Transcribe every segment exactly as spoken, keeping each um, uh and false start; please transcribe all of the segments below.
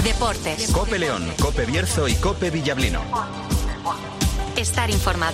Deportes. Cope León, Cope Bierzo y Cope Villablino. Estar informado.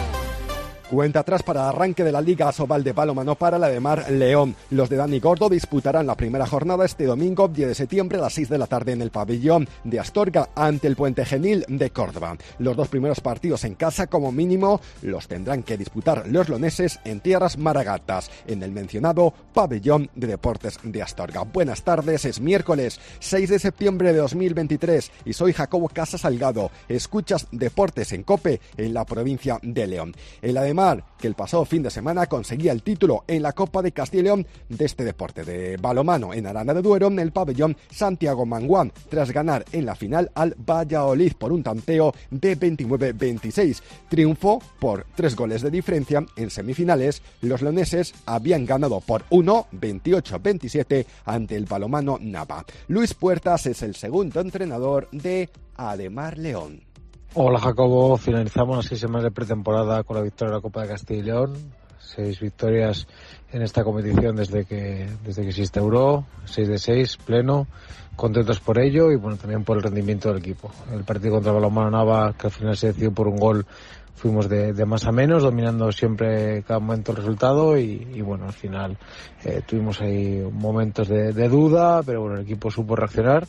Cuenta atrás para el arranque de la Liga Asobal de Balonmano para la de Mar León. Los de Dani Gordo disputarán la primera jornada este domingo diez de septiembre a las seis de la tarde en el pabellón de Astorga ante el Puente Genil de Córdoba. Los dos primeros partidos en casa como mínimo los tendrán que disputar los leoneses en tierras maragatas en el mencionado pabellón de deportes de Astorga. Buenas tardes, es miércoles seis de septiembre de dos mil veintitrés y soy Jacobo Casas Salgado. Escuchas Deportes en Cope en la provincia de León. En la de que el pasado fin de semana conseguía el título en la Copa de Castilla y León de este deporte de balonmano en Aranda de Duero en el pabellón Santiago Manguán, tras ganar en la final al Valladolid por un tanteo de veintinueve veintiséis. Triunfo por tres goles de diferencia. En semifinales, los leoneses habían ganado por uno, veintiocho veintisiete ante el balonmano Nava. Luis Puertas es el segundo entrenador de Ademar León. Hola Jacobo, finalizamos las seis semanas de pretemporada con la victoria de la Copa de Castilla y León. Seis victorias en esta competición desde que desde que se instauró, seis de seis, pleno, contentos por ello y bueno, también por el rendimiento del equipo. El partido contra el balonmano Nava, que al final se decidió por un gol, fuimos de, de más a menos, dominando siempre cada momento el resultado y, y bueno, al final eh, tuvimos ahí momentos de, de duda, pero bueno, el equipo supo reaccionar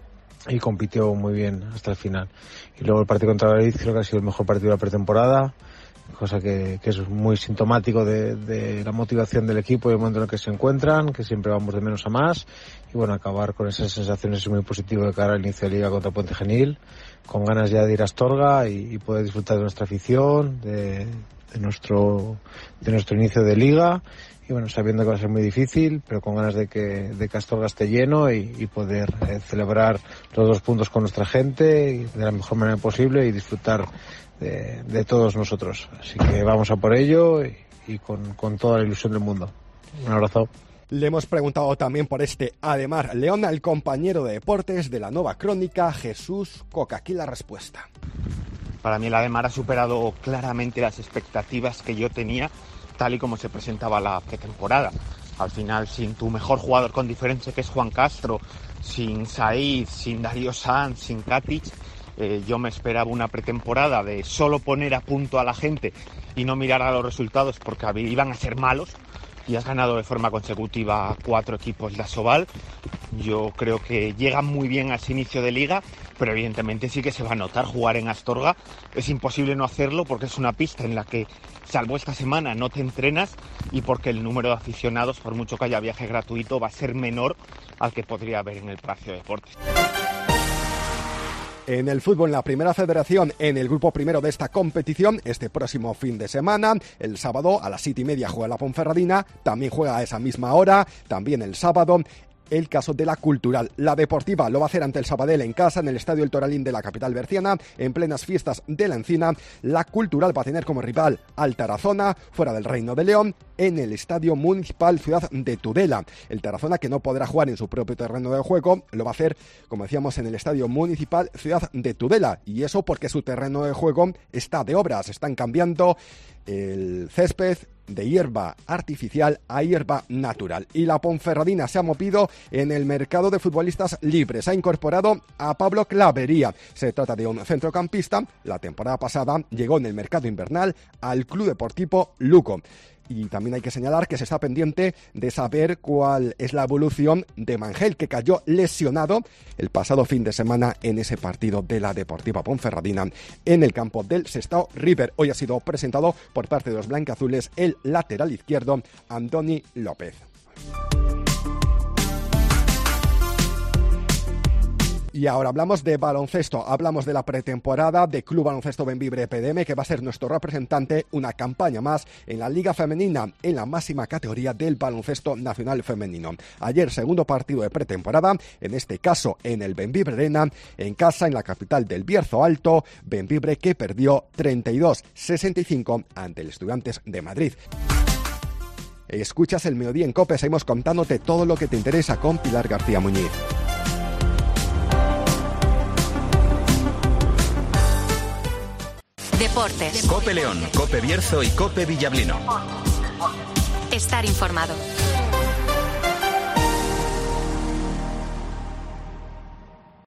y compitió muy bien hasta el final. Y luego el partido contra el Valladolid creo que ha sido el mejor partido de la pretemporada, cosa que, que es muy sintomático de, de la motivación del equipo y el momento en el que se encuentran, que siempre vamos de menos a más. Y bueno, acabar con esas sensaciones es muy positivo de cara al inicio de Liga contra Puente Genil, con ganas ya de ir a Astorga y, y poder disfrutar de nuestra afición, de, de nuestro de nuestro inicio de Liga. Y bueno, sabiendo que va a ser muy difícil, pero con ganas de que, de que Astorga esté lleno y, y poder eh, celebrar los dos puntos con nuestra gente y de la mejor manera posible y disfrutar de, de todos nosotros. Así que vamos a por ello y, y con, con toda la ilusión del mundo. Un abrazo. Le hemos preguntado también por este Ademar León al compañero de deportes de la Nueva Crónica, Jesús Coca. Aquí la respuesta. Para mí el Ademar ha superado claramente las expectativas que yo tenía, tal y como se presentaba la pretemporada. Al final, sin tu mejor jugador con diferencia, que es Juan Castro, sin Said, sin Darío Sanz, sin Katic, eh, yo me esperaba una pretemporada de solo poner a punto a la gente y no mirar a los resultados porque iban a ser malos. Y has ganado de forma consecutiva a cuatro equipos de Asobal. Yo creo que llegan muy bien a ese inicio de liga, pero evidentemente sí que se va a notar jugar en Astorga. Es imposible no hacerlo porque es una pista en la que, salvo esta semana, no te entrenas y porque el número de aficionados, por mucho que haya viaje gratuito, va a ser menor al que podría haber en el Palacio de Deportes. En el fútbol, en la primera federación, en el grupo primero de esta competición, este próximo fin de semana, el sábado a las siete y media juega la Ponferradina, también juega a esa misma hora, también el sábado, el caso de la Cultural. La Deportiva lo va a hacer ante el Sabadell en casa, en el Estadio El Toralín de la capital berciana, en plenas fiestas de la Encina. La Cultural va a tener como rival al Tarazona, fuera del Reino de León, en el Estadio Municipal Ciudad de Tudela. El Tarazona, que no podrá jugar en su propio terreno de juego, lo va a hacer, como decíamos, en el Estadio Municipal Ciudad de Tudela. Y eso porque su terreno de juego está de obras, están cambiando el césped de hierba artificial a hierba natural. Y la Ponferradina se ha movido en el mercado de futbolistas libres. Ha incorporado a Pablo Clavería. Se trata de un centrocampista. La temporada pasada llegó en el mercado invernal al Club Deportivo Lugo. Y también hay que señalar que se está pendiente de saber cuál es la evolución de Mangel, que cayó lesionado el pasado fin de semana en ese partido de la Deportiva Ponferradina en el campo del Sestao River. Hoy ha sido presentado por parte de los blancazules el lateral izquierdo Andoni López. Y ahora hablamos de baloncesto, hablamos de la pretemporada de Club Baloncesto Bembibre P D M, que va a ser nuestro representante, una campaña más en la Liga Femenina, en la máxima categoría del baloncesto nacional femenino. Ayer, segundo partido de pretemporada, en este caso en el Bembibre Arena, en casa, en la capital del Bierzo Alto, Bembibre que perdió treinta y dos sesenta y cinco ante el Estudiantes de Madrid. Escuchas el Mediodía en COPE, seguimos contándote todo lo que te interesa con Pilar García Muñiz. Deportes. Cope León, Cope Bierzo y Cope Villablino. Estar informado.